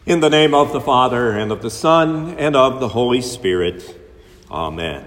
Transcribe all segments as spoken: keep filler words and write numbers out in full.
In the name of the Father, and of the Son, and of the Holy Spirit. Amen.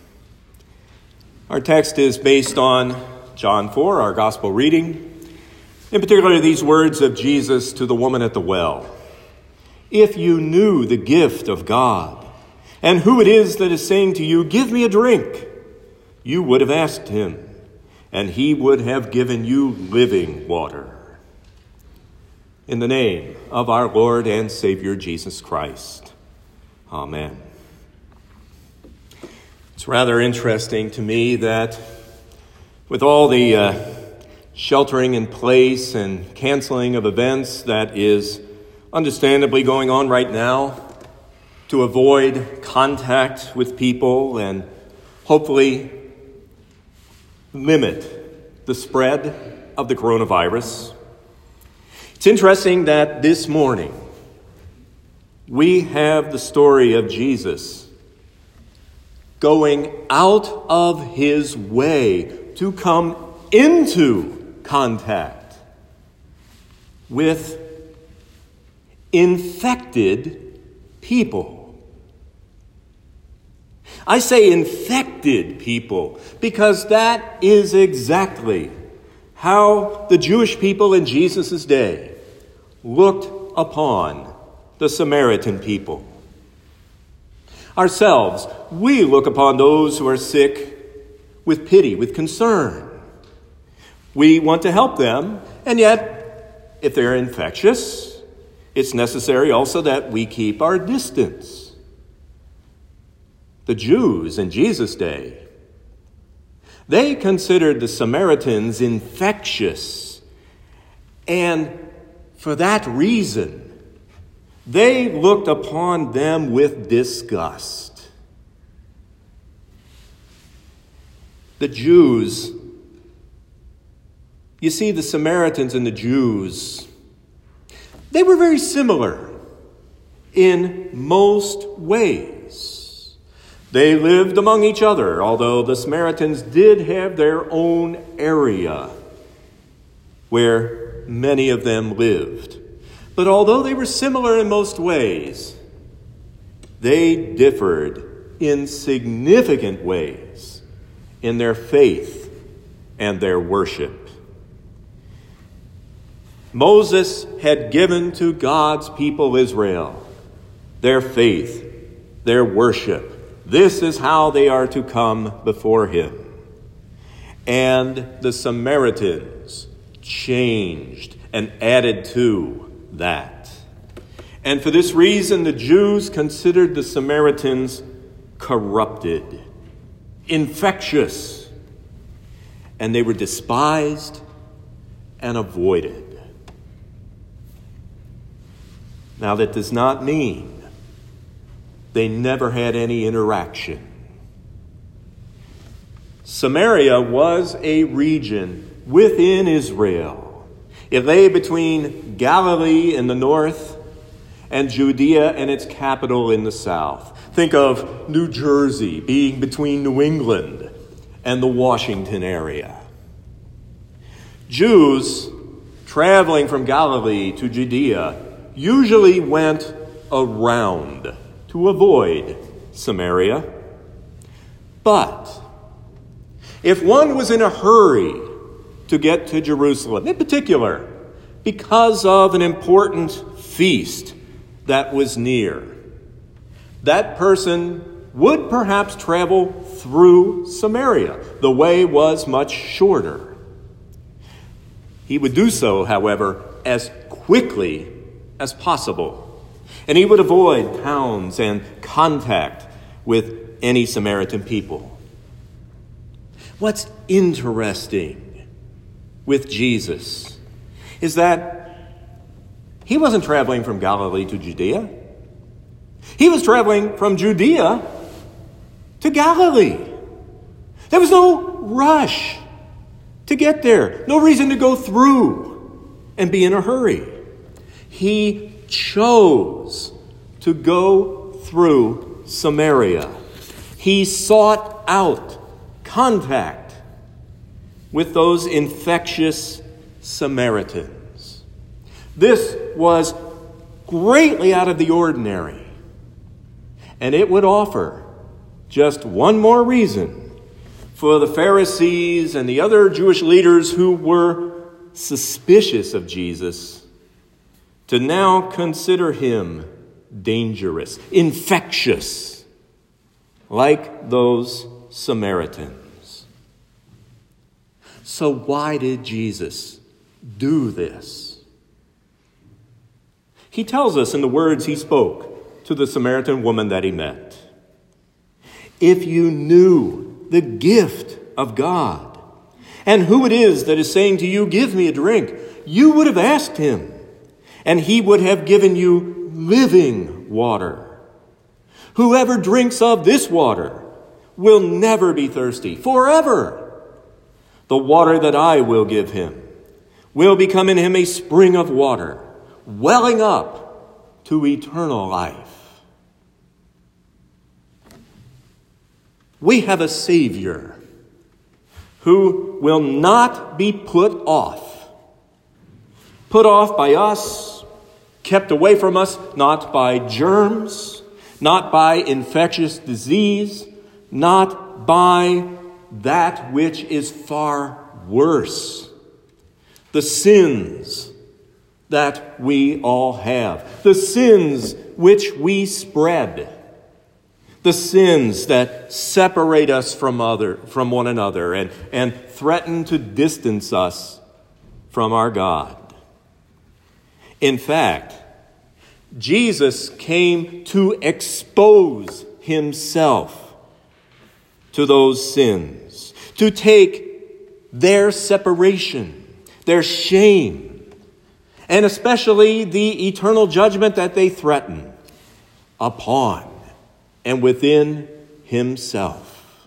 Our text is based on John four, our gospel reading. In particular, these words of Jesus to the woman at the well. If you knew the gift of God, and who it is that is saying to you, give me a drink, you would have asked him, and he would have given you living water. In the name of our Lord and Savior Jesus Christ. Amen. It's rather interesting to me that with all the uh, sheltering in place and canceling of events that is understandably going on right now to avoid contact with people and hopefully limit the spread of the coronavirus, it's interesting that this morning we have the story of Jesus going out of his way to come into contact with infected people. I say infected people because that is exactly how the Jewish people in Jesus' day looked upon the Samaritan people. Ourselves, we look upon those who are sick with pity, with concern. We want to help them, and yet, if they're infectious, it's necessary also that we keep our distance. The Jews in Jesus' day, they considered the Samaritans infectious, and for that reason, they looked upon them with disgust. The Jews, you see, the Samaritans and the Jews, they were very similar in most ways. They lived among each other, although the Samaritans did have their own area where many of them lived. But although they were similar in most ways, they differed in significant ways in their faith and their worship. Moses had given to God's people Israel their faith, their worship. This is how they are to come before him. And the Samaritans changed and added to that. And for this reason, the Jews considered the Samaritans corrupted, infectious, and they were despised and avoided. Now, that does not mean they never had any interaction. Samaria was a region within Israel. It lay between Galilee in the north and Judea and its capital in the south. Think of New Jersey being between New England and the Washington area. Jews traveling from Galilee to Judea usually went around to avoid Samaria. But if one was in a hurry to get to Jerusalem, in particular, because of an important feast that was near, that person would perhaps travel through Samaria. The way was much shorter. He would do so, however, as quickly as possible, and he would avoid towns and contact with any Samaritan people. What's interesting with Jesus is that he wasn't traveling from Galilee to Judea. He was traveling from Judea to Galilee. There was no rush to get there, no reason to go through and be in a hurry. He chose to go through Samaria. He sought out contact with those infectious Samaritans. This was greatly out of the ordinary. And it would offer just one more reason for the Pharisees and the other Jewish leaders who were suspicious of Jesus to now consider him dangerous, infectious, like those Samaritans. So why did Jesus do this? He tells us in the words he spoke to the Samaritan woman that he met. If you knew the gift of God and who it is that is saying to you, give me a drink, you would have asked him, and he would have given you living water. Whoever drinks of this water will never be thirsty forever. The water that I will give him will become in him a spring of water, welling up to eternal life. We have a Savior who will not be put off. Put off by us, kept away from us, not by germs, not by infectious disease, not by that which is far worse. The sins that we all have, the sins which we spread, the sins that separate us from other, from one another and, and threaten to distance us from our God. In fact, Jesus came to expose himself to those sins, to take their separation, their shame, and especially the eternal judgment that they threaten upon and within himself.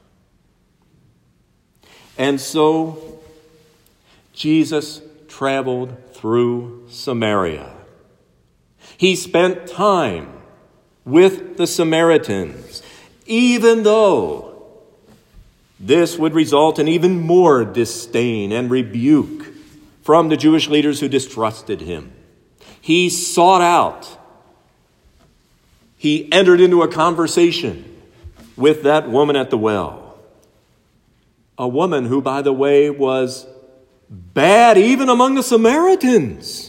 And so Jesus traveled through Samaria. He spent time with the Samaritans, even though this would result in even more disdain and rebuke from the Jewish leaders who distrusted him. He sought out, he entered into a conversation with that woman at the well. A woman who, by the way, was bad even among the Samaritans.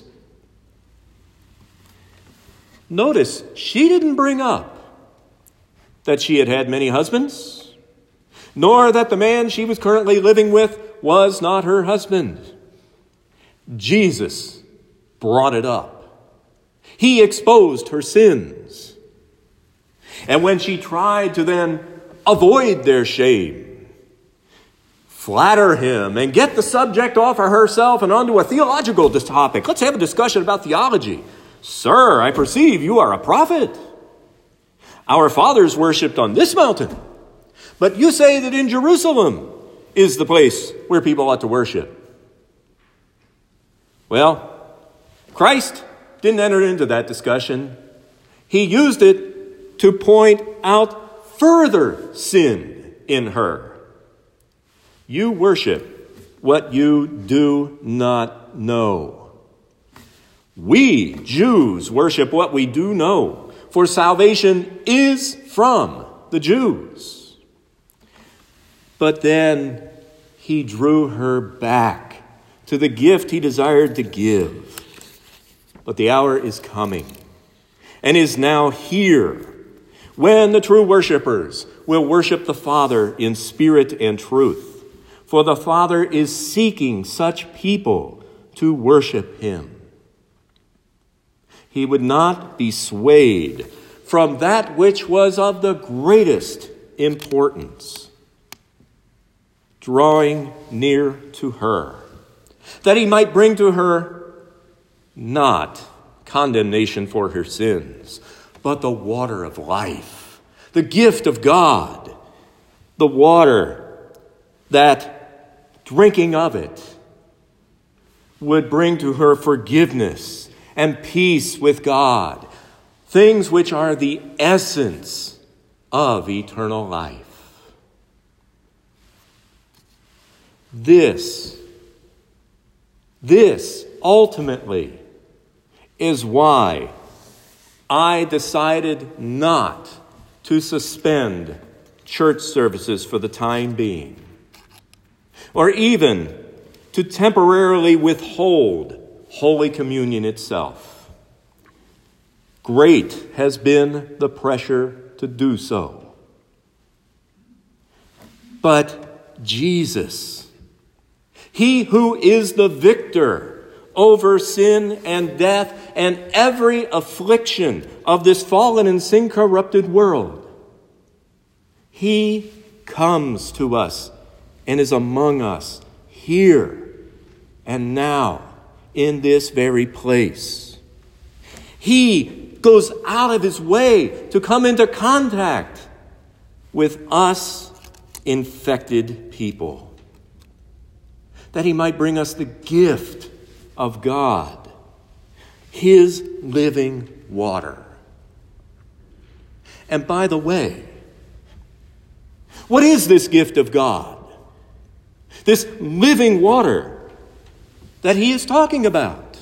Notice, she didn't bring up that she had had many husbands, nor that the man she was currently living with was not her husband. Jesus brought it up. He exposed her sins. And when she tried to then avoid their shame, flatter him, and get the subject off of herself and onto a theological topic, let's have a discussion about theology. Sir, I perceive you are a prophet. Our fathers worshipped on this mountain, but you say that in Jerusalem is the place where people ought to worship. Well, Christ didn't enter into that discussion. He used it to point out further sin in her. You worship what you do not know. We, Jews, worship what we do know, for salvation is from the Jews. But then he drew her back to the gift he desired to give. But the hour is coming and is now here when the true worshipers will worship the Father in spirit and truth. For the Father is seeking such people to worship him. He would not be swayed from that which was of the greatest importance, drawing near to her, that he might bring to her not condemnation for her sins, but the water of life, the gift of God, the water that drinking of it would bring to her forgiveness and peace with God, things which are the essence of eternal life. This, this ultimately is why I decided not to suspend church services for the time being, or even to temporarily withhold Holy Communion itself. Great has been the pressure to do so. But Jesus, he who is the victor over sin and death and every affliction of this fallen and sin-corrupted world, he comes to us and is among us here and now in this very place. He goes out of his way to come into contact with us infected people, that he might bring us the gift of God, his living water. And by the way, what is this gift of God? This living water that he is talking about?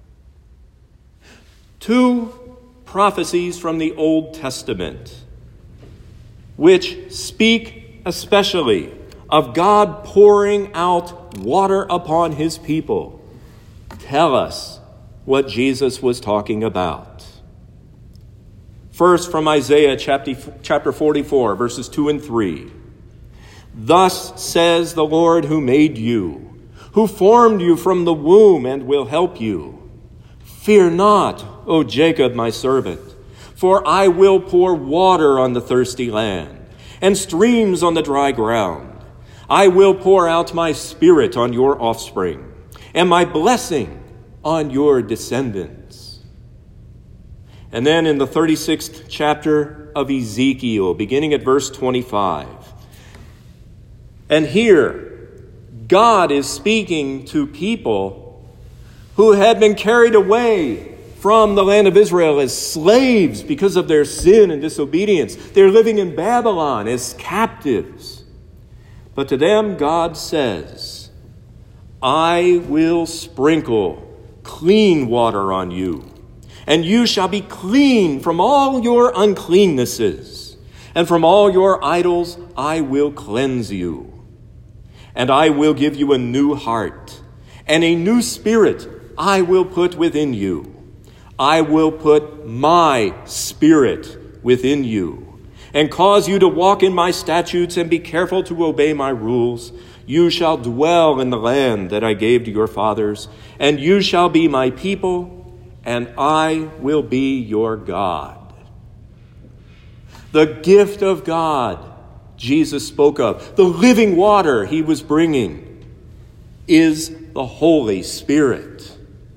Two prophecies from the Old Testament, which speak especially of God pouring out water upon his people, tell us what Jesus was talking about. First, from Isaiah chapter forty-four, verses two and three. Thus says the Lord who made you, who formed you from the womb and will help you. Fear not, O Jacob, my servant, for I will pour water on the thirsty land and streams on the dry ground. I will pour out my spirit on your offspring and my blessing on your descendants. And then in the thirty-sixth chapter of Ezekiel, beginning at verse twenty-five, and here God is speaking to people who had been carried away from the land of Israel as slaves because of their sin and disobedience. They're living in Babylon as captives. But to them God says, I will sprinkle clean water on you, and you shall be clean from all your uncleannesses, and from all your idols I will cleanse you. And I will give you a new heart, and a new spirit I will put within you. I will put my spirit within you, and cause you to walk in my statutes and be careful to obey my rules. You shall dwell in the land that I gave to your fathers, and you shall be my people, and I will be your God. The gift of God Jesus spoke of, the living water he was bringing, is the Holy Spirit.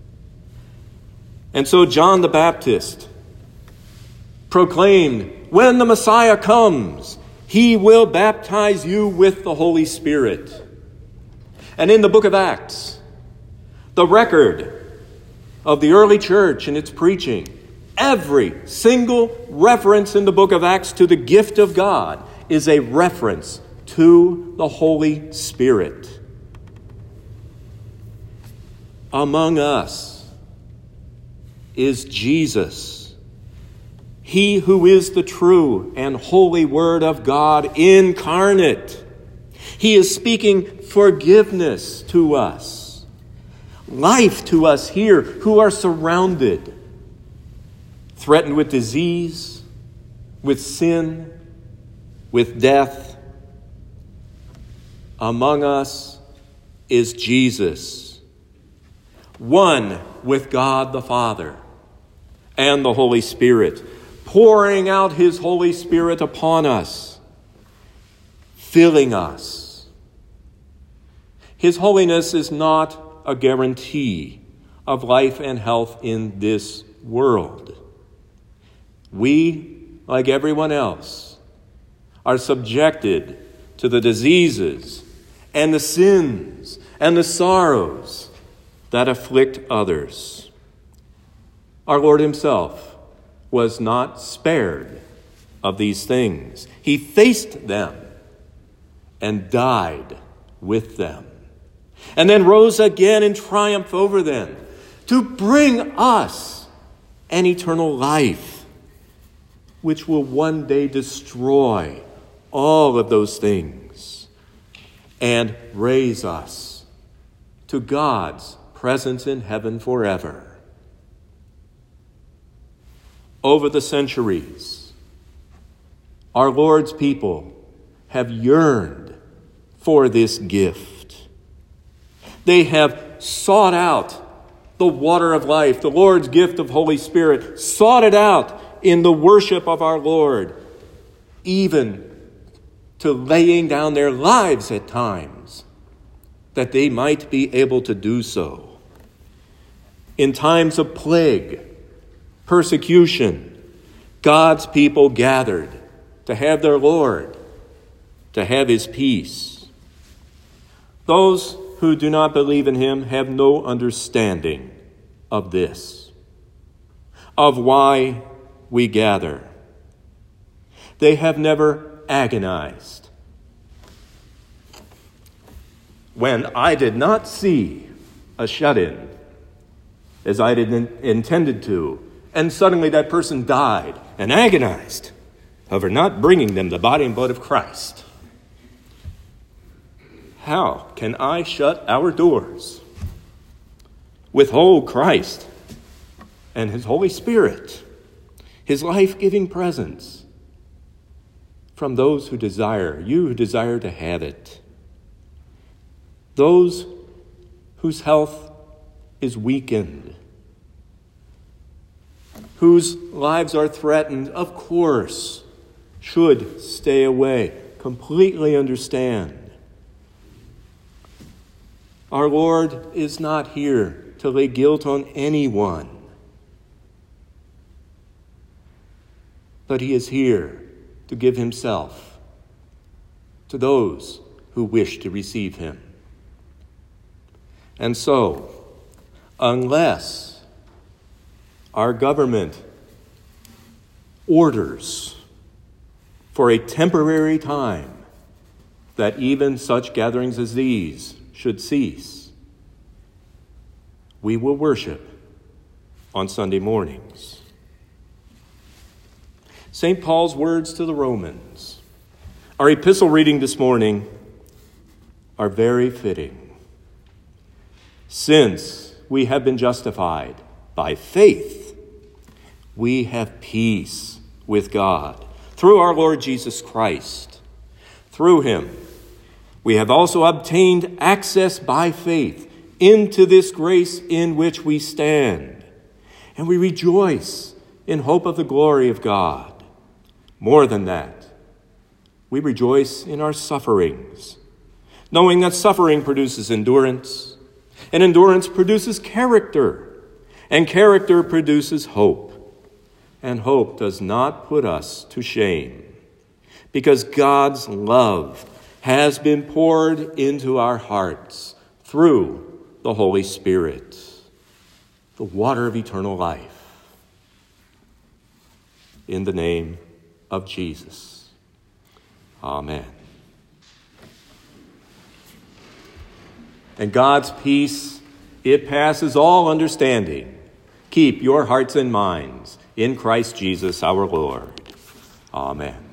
And so John the Baptist proclaimed, when the Messiah comes, he will baptize you with the Holy Spirit. And in the book of Acts, the record of the early church and its preaching, every single reference in the book of Acts to the gift of God is a reference to the Holy Spirit. Among us is Jesus, he who is the true and holy Word of God incarnate. He is speaking forgiveness to us, life to us here who are surrounded, threatened with disease, with sin, with death. Among us is Jesus, one with God the Father and the Holy Spirit, pouring out his Holy Spirit upon us, filling us. His holiness is not a guarantee of life and health in this world. We, like everyone else, are subjected to the diseases and the sins and the sorrows that afflict others. Our Lord himself was not spared of these things. He faced them and died with them, and then rose again in triumph over them to bring us an eternal life. which will one day destroy all of those things and raise us to God's presence in heaven forever. Over the centuries, our Lord's people have yearned for this gift. They have sought out the water of life, the Lord's gift of Holy Spirit, sought it out in the worship of our Lord, even to laying down their lives at times, that they might be able to do so. In times of plague, persecution, God's people gathered to have their Lord, to have his peace. Those who do not believe in him have no understanding of this, of why we gather. They have never agonized. When I did not see a shut-in as I had intended to, and suddenly that person died, and agonized over not bringing them the body and blood of Christ. How can I shut our doors, withhold Christ and his Holy Spirit, his life-giving presence, from those who desire, you who desire to have it, those whose health is weakened, whose lives are threatened, of course, should stay away. Completely understand. Our Lord is not here to lay guilt on anyone, but he is here to give himself to those who wish to receive him. And so, unless our government orders for a temporary time that even such gatherings as these should cease, we will worship on Sunday mornings. Saint Paul's words to the Romans, our epistle reading this morning, are very fitting. Since we have been justified by faith, we have peace with God through our Lord Jesus Christ. Through him, we have also obtained access by faith into this grace in which we stand, and we rejoice in hope of the glory of God. More than that, we rejoice in our sufferings, knowing that suffering produces endurance, and endurance produces character, and character produces hope. And hope does not put us to shame, because God's love has been poured into our hearts through the Holy Spirit, the water of eternal life. In the name of Jesus. Amen. And God's peace, it passes all understanding. Keep your hearts and minds in Christ Jesus our Lord. Amen.